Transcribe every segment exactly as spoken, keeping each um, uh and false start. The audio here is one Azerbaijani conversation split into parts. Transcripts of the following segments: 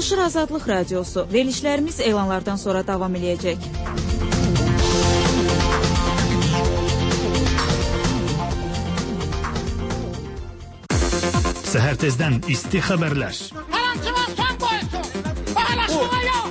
Danışır Azadlıq Radiosu. Verilişlərimiz elanlardan sonra davam edəcək. Səhər tezdən isti xəbərlər. Hər an kimə son qoysun. Paylaşmağa yox.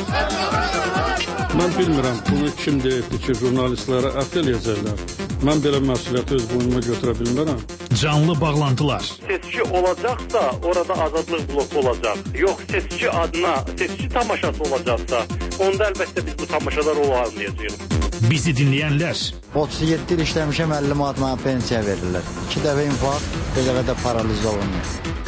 Mən bilmirəm, bunu kim deyibdi ki, jurnalistlərə ət eləyəcəklər. Mən belə məsuliyyəti öz boynuma götürə bilmərəm. Canlı bağlantılar. Seçki olacaqsa, orada azadlıq bloku olacaq. Yox, seçki adına, seçki tamaşası olacaqsa, onda əlbəttə biz bu tamaşada rol almayacağıq. Bizi dinləyənlər. otuz yeddi il işləmişəm, əlli manat mənə pensiya verirlər. İki dəfə infarkt, bir dəfə də paraliz olunur.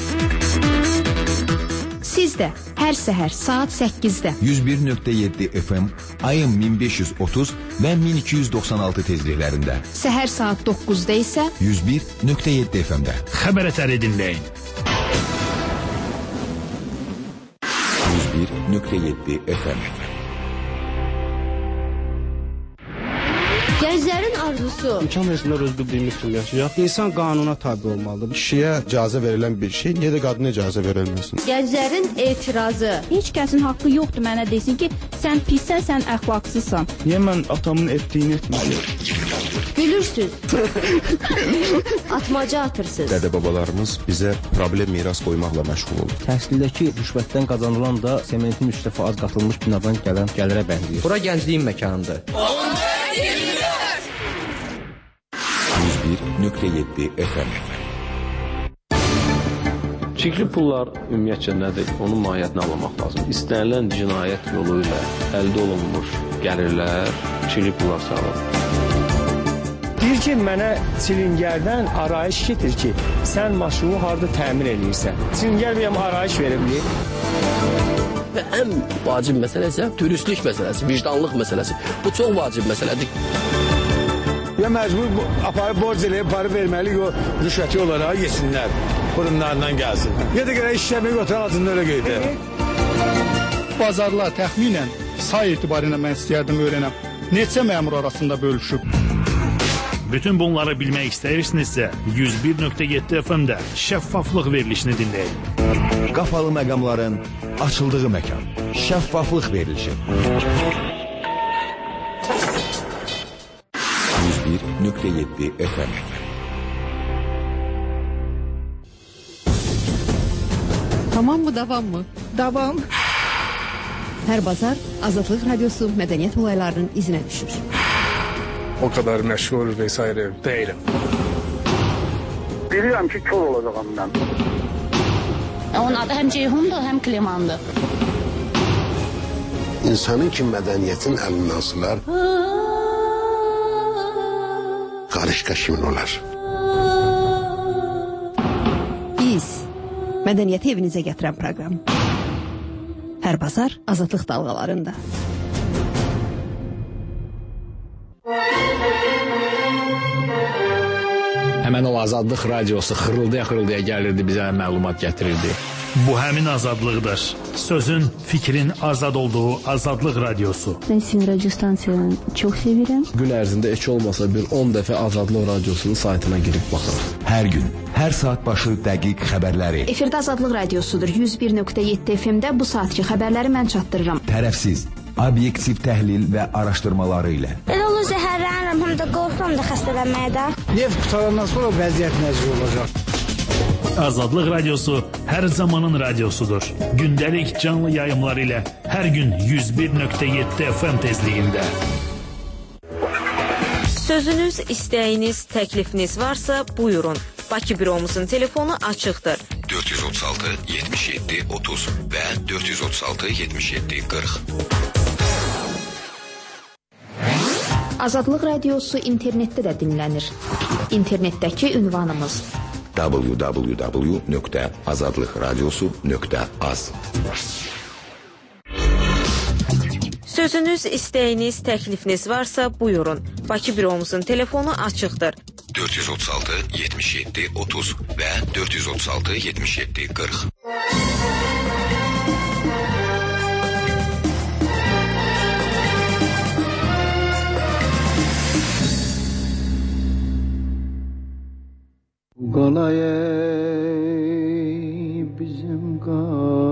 Siz də hər səhər saat səkkizdə yüz bir nöqtə yeddi F M, ayın min beş yüz otuz və min iki yüz doxsan altı tezliklərində. Səhər saat doqquzda isə yüz bir nöqtə yeddi F M-də. Xəbər ətəri dinləyin. yüz bir nöqtə yeddi F M. Gənclərin arzusu. İmkan versinlər öz bildiyimiz kimi yaşayaq. İnsan qanuna tabi olmalıdır. Kişiyə icazə verilən bir şey, niyə də qadına icazə verilməsin? Gənclərin etirazı. Heç kəsin haqqı yoxdur mənə desin ki, sən pissən, sən əxlaqsızsan. Niyə mən atamın etdiyini etməliyim? Gülürsüz. Atmaca atırsınız. Dədə-babalarımız bizə problem miras qoymaqla məşğul olur. Təhsildəki rüşvətdən qazanılan da sementin üç dəfə az qatılmış binadan gələn gəlirə bənzəyir. Bura gəncliyin məkanıdır. yüz bir nöqtə yeddi F M. Çirkli pullar ümumiyyətcə nədir? Onun mahiyyətini anlamaq lazım. İstənilən cinayət yolu ilə əldə olunmuş gəlirlər çirkli pullar sayılır. Deyir ki, mənə çilingərdən arayış getir ki, sən maşını harada təmin edirsən. Çilingər bir arayış verebilir. Və ən vacib məsələ isə dürüstlük məsələsi, vicdanlıq məsələsi. Bu çox vacib məsələdir. Ya məcbur aparıb borc eləyib, para verməli, o rüşvəti olaraq yesinlər, burunlarından gəlsin. Ya da görə işləməyi oturan altında öyle qeydə. Bazarlar təxminən say etibarıyla mən istəyərdim öyrənəm. Neçə məmur arasında bölüşüb? Bütün bunları bilmək istəyirsinizsə, yüz bir nöqtə yeddi F M-də şəffaflıq verilişini dinləyin. Qapalı məqamların açıldığı məkan. Şəffaflıq verilişi. yüz bir nöqtə yeddi F M. Tamam mı, davam mı? Davam. Hər bazar Azadlıq Radiosu mədəniyyət olaylarının izinə düşür. O kadar məşğul vesaire değilim. Bilirəm ki, kör olacağım mən. Onun adı həm Ceyhundur, həm Klimandır. İnsanın ki, mədəniyyətin əlindən asılar, qarışqa kimin olar? Biz mədəniyyəti evinizə gətirən proqram. Hər bazar Azadlıq dalğalarında. Həmən o Azadlıq Radiosu xırıldaya-xırıldaya gəlirdi, bizə məlumat gətirirdi. Bu həmin azadlıqdır. Sözün, fikrin azad olduğu Azadlıq Radiosu. Mən sizin radyo stansiyanı çox sevirəm. Gün ərzində heç olmasa bir on dəfə Azadlıq Radiosunun saytına girib baxırıq. Hər gün, hər saat başı dəqiq xəbərləri. Efirdə Azadlıq Radiosudur. yüz bir nöqtə yeddi F M-də bu saatki xəbərləri mən çatdırıram. Tərəfsiz, obyektiv təhlil və araşdırmaları ilə. Elə olur zəhərlənirəm, həm də qorxuram da xəstələnməyə də. Neft qutarandan sonra vəziyyət nəzir olacaq. Azadlıq Radiosu hər zamanın radiosudur. Gündəlik canlı yayımlar ilə hər gün yüz bir nöqtə yeddi F M tezliyində. Sözünüz, istəyiniz, təklifiniz varsa buyurun. Bakı büromuzun telefonu açıqdır. dörd yüz otuz altı yetmiş yeddi otuz və dörd yüz otuz altı yetmiş yeddi qırx. Azadlıq Radiosu internetdə də dinlənir. İnternetdəki ünvanımız w w w nöqtə azadlıqradiosu nöqtə az. Sözünüz, istəyiniz, təklifiniz varsa buyurun. Bakı büromuzun telefonu açıqdır. dörd yüz otuz altı yetmiş yeddi otuz və dörd yüz otuz altı yetmiş yeddi qırx. Qalay